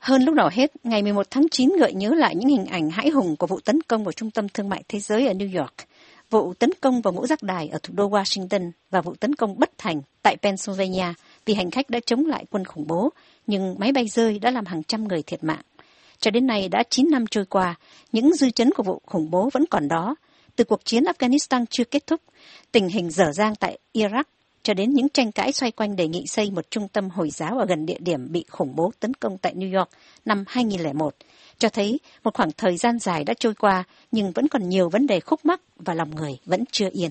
Hơn lúc nào hết, ngày 11 tháng 9 gợi nhớ lại những hình ảnh hãi hùng của vụ tấn công vào Trung tâm Thương mại Thế giới ở New York, vụ tấn công vào ngũ giác đài ở thủ đô Washington và vụ tấn công bất thành tại Pennsylvania vì hành khách đã chống lại quân khủng bố, nhưng máy bay rơi đã làm hàng trăm người thiệt mạng. Cho đến nay đã 9 năm trôi qua, những dư chấn của vụ khủng bố vẫn còn đó. Từ cuộc chiến Afghanistan chưa kết thúc, tình hình dở dang tại Iraq, cho đến những tranh cãi xoay quanh đề nghị xây một trung tâm Hồi giáo ở gần địa điểm bị khủng bố tấn công tại New York năm 2001, cho thấy một khoảng thời gian dài đã trôi qua nhưng vẫn còn nhiều vấn đề khúc mắc và lòng người vẫn chưa yên.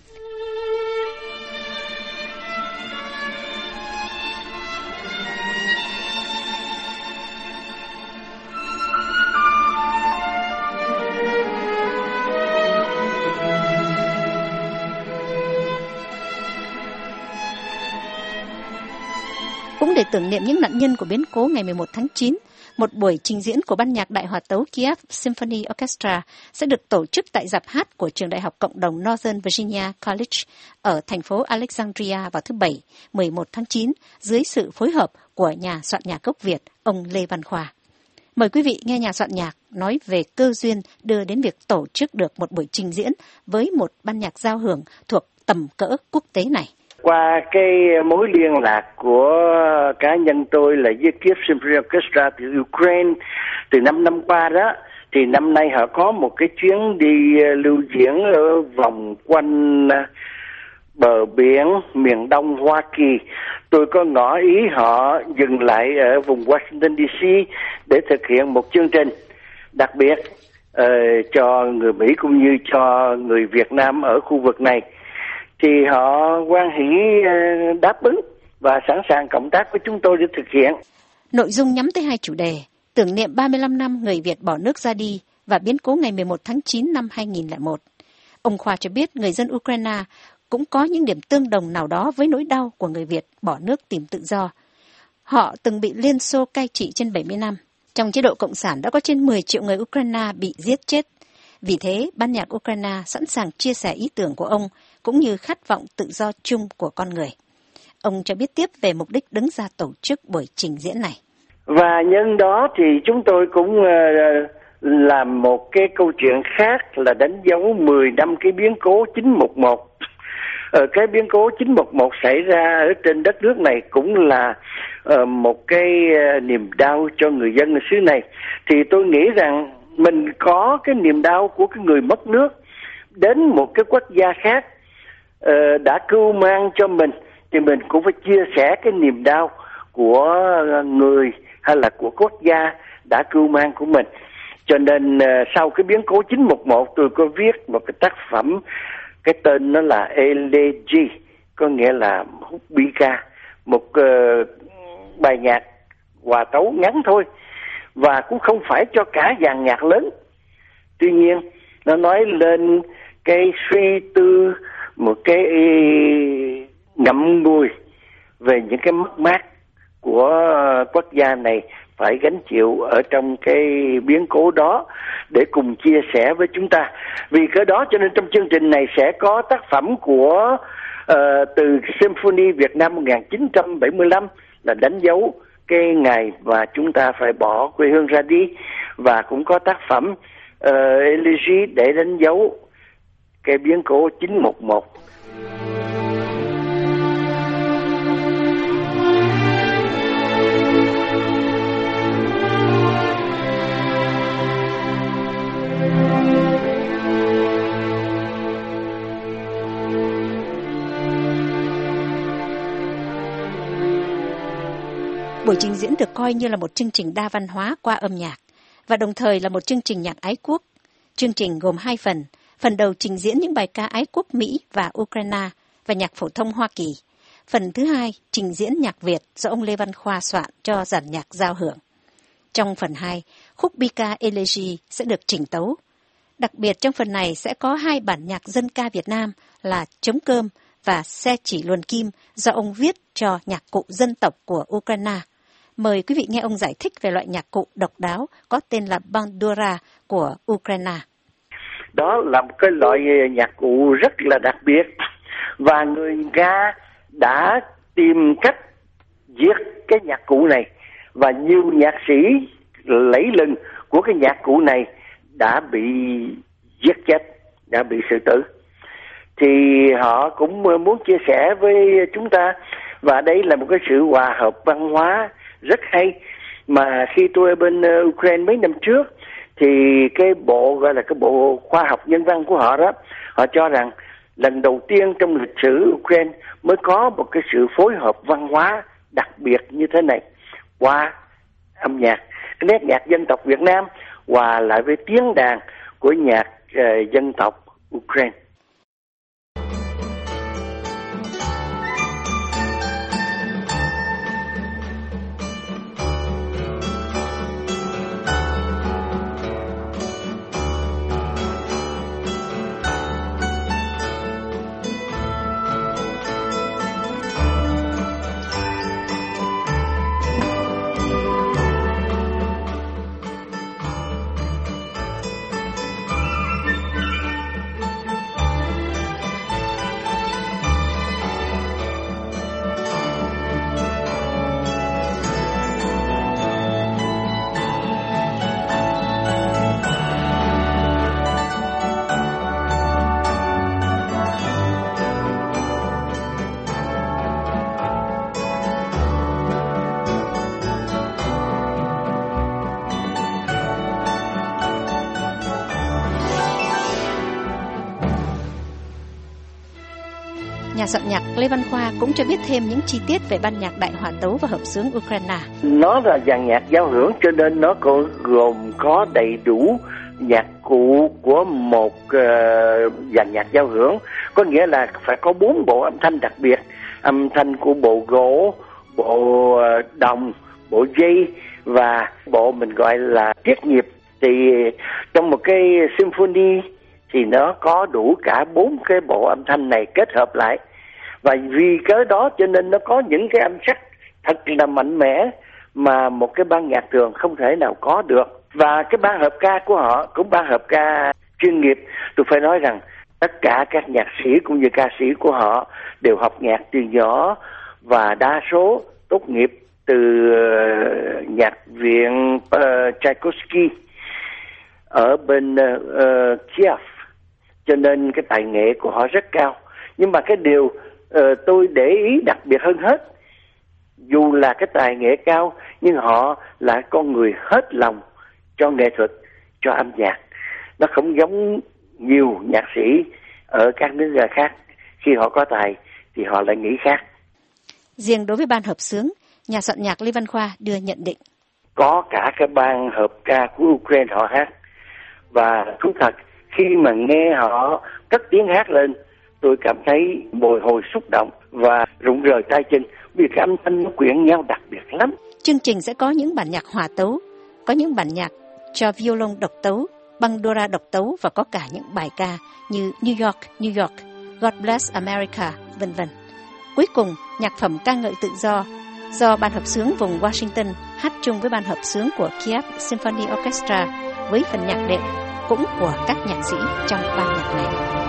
Cũng để tưởng niệm những nạn nhân của biến cố ngày 11 tháng 9, một buổi trình diễn của ban nhạc Đại hòa tấu Kiev Symphony Orchestra sẽ được tổ chức tại rạp hát của trường đại học cộng đồng Northern Virginia College ở thành phố Alexandria vào thứ Bảy, 11 tháng 9, dưới sự phối hợp của nhà soạn nhạc gốc Việt, ông Lê Văn Khoa. Mời quý vị nghe nhà soạn nhạc nói về cơ duyên đưa đến việc tổ chức được một buổi trình diễn với một ban nhạc giao hưởng thuộc tầm cỡ quốc tế này. Qua cái mối liên lạc của cá nhân tôi là với Kiev Symphony Orchestra từ Ukraine từ 5 năm qua đó, thì năm nay họ có một cái chuyến đi lưu diễn ở vòng quanh bờ biển miền đông Hoa Kỳ. Tôi có ngỏ ý họ dừng lại ở vùng Washington DC để thực hiện một chương trình đặc biệt cho người Mỹ cũng như cho người Việt Nam ở khu vực này. Thì họ hoan hỷ đáp ứng và sẵn sàng cộng tác với chúng tôi để thực hiện. Nội dung nhắm tới hai chủ đề, tưởng niệm 35 năm người Việt bỏ nước ra đi và biến cố ngày 11 tháng 9 năm 2001. Ông Khoa cho biết người dân Ukraine cũng có những điểm tương đồng nào đó với nỗi đau của người Việt bỏ nước tìm tự do. Họ từng bị Liên Xô cai trị trên 70 năm. Trong chế độ Cộng sản đã có trên 10 triệu người Ukraine bị giết chết. Vì thế, ban nhạc Ukraine sẵn sàng chia sẻ ý tưởng của ông cũng như khát vọng tự do chung của con người. Ông cho biết tiếp về mục đích đứng ra tổ chức buổi trình diễn này. Và nhân đó thì chúng tôi cũng làm một cái câu chuyện khác là đánh dấu 10 năm cái biến cố 911. Cái biến cố 911 xảy ra ở trên đất nước này cũng là một cái niềm đau cho người dân ở xứ này. Thì tôi nghĩ rằng mình có cái niềm đau của cái người mất nước đến một cái quốc gia khác đã cưu mang cho mình, thì mình cũng phải chia sẻ cái niềm đau của người hay là của quốc gia đã cưu mang của mình. Cho nên sau cái biến cố 911 tôi có viết một cái tác phẩm, cái tên nó là Elegy, có nghĩa là Hupika, một bài nhạc hòa tấu ngắn thôi và cũng không phải cho cả dàn nhạc lớn. Tuy nhiên nó nói lên cái suy tư, một cái ngậm ngùi về những cái mất mát của quốc gia này phải gánh chịu ở trong cái biến cố đó để cùng chia sẻ với chúng ta. Vì cái đó cho nên trong chương trình này sẽ có tác phẩm của từ Symphony Việt Nam 1975 là đánh dấu cái ngày mà chúng ta phải bỏ quê hương ra đi, và cũng có tác phẩm Elegy để đánh dấu cái biến cố 911. Buổi trình diễn được coi như là một chương trình đa văn hóa qua âm nhạc và đồng thời là một chương trình nhạc ái quốc. Chương trình gồm 2 phần. Phần đầu trình diễn những bài ca ái quốc Mỹ và Ukraine và nhạc phổ thông Hoa Kỳ. Phần thứ 2 trình diễn nhạc Việt do ông Lê Văn Khoa soạn cho dàn nhạc giao hưởng. Trong phần 2, khúc Bika Elegy sẽ được chỉnh tấu. Đặc biệt trong phần này sẽ có 2 bản nhạc dân ca Việt Nam là Trống Cơm và Xe Chỉ Luồn Kim do ông viết cho nhạc cụ dân tộc của Ukraine. Mời quý vị nghe ông giải thích về loại nhạc cụ độc đáo có tên là Bandura của Ukraine. Đó là một cái loại nhạc cụ rất là đặc biệt và người Nga đã tìm cách viết cái nhạc cụ này và nhiều nhạc sĩ lẫy lừng của cái nhạc cụ này đã bị giết chết, đã bị xử tử. Thì họ cũng muốn chia sẻ với chúng ta, và đây là một cái sự hòa hợp văn hóa rất hay. Mà khi tôi ở bên Ukraine mấy năm trước thì cái bộ gọi là cái bộ khoa học nhân văn của họ đó, họ cho rằng lần đầu tiên trong lịch sử Ukraine mới có một cái sự phối hợp văn hóa đặc biệt như thế này qua âm nhạc, cái nét nhạc dân tộc Việt Nam hòa lại với tiếng đàn của nhạc dân tộc Ukraine. Nhà soạn nhạc Lê Văn Khoa cũng cho biết thêm những chi tiết về ban nhạc Đại Hòa Tấu và Hợp xướng Ukraine. Nó là dàn nhạc giao hưởng, cho nên nó gồm có đầy đủ nhạc cụ của một dàn nhạc giao hưởng. Có nghĩa là phải có 4 bộ âm thanh đặc biệt: âm thanh của bộ gỗ, bộ đồng, bộ dây và bộ mình gọi là tiết nhịp. Thì trong một cái symphony thì nó có đủ cả 4 cái bộ âm thanh này kết hợp lại. Và vì cớ đó cho nên nó có những cái âm sắc thật là mạnh mẽ mà một cái ban nhạc thường không thể nào có được. Và cái ban hợp ca của họ cũng ban hợp ca chuyên nghiệp. Tôi phải nói rằng tất cả các nhạc sĩ cũng như ca sĩ của họ đều học nhạc từ nhỏ, và đa số tốt nghiệp từ nhạc viện Tchaikovsky ở bên Kiev, cho nên cái tài nghệ của họ rất cao. Nhưng mà cái điều tôi để ý đặc biệt hơn hết, dù là cái tài nghệ cao nhưng họ là con người hết lòng cho nghệ thuật, cho âm nhạc. Nó không giống nhiều nhạc sĩ ở các nước khác, khi họ có tài thì họ lại nghĩ khác. Riêng đối với ban hợp xướng, nhà soạn nhạc Lê Văn Khoa đưa nhận định: có cả cái ban hợp ca của Ukraine họ hát, và thú thật khi mà nghe họ cất tiếng hát lên, tôi cảm thấy bồi hồi xúc động và rụng rời tay chân, vì cái âm thanh nó quyện nhau đặc biệt lắm. Chương trình sẽ có những bản nhạc hòa tấu, có những bản nhạc cho violon độc tấu, bandura độc tấu, và có cả những bài ca như New York, New York, God Bless America, vân vân. Cuối cùng, nhạc phẩm ca ngợi tự do ban hợp xướng vùng Washington hát chung với ban hợp xướng của Kiev Symphony Orchestra với phần nhạc đệm cũng của các nhạc sĩ trong ban nhạc này.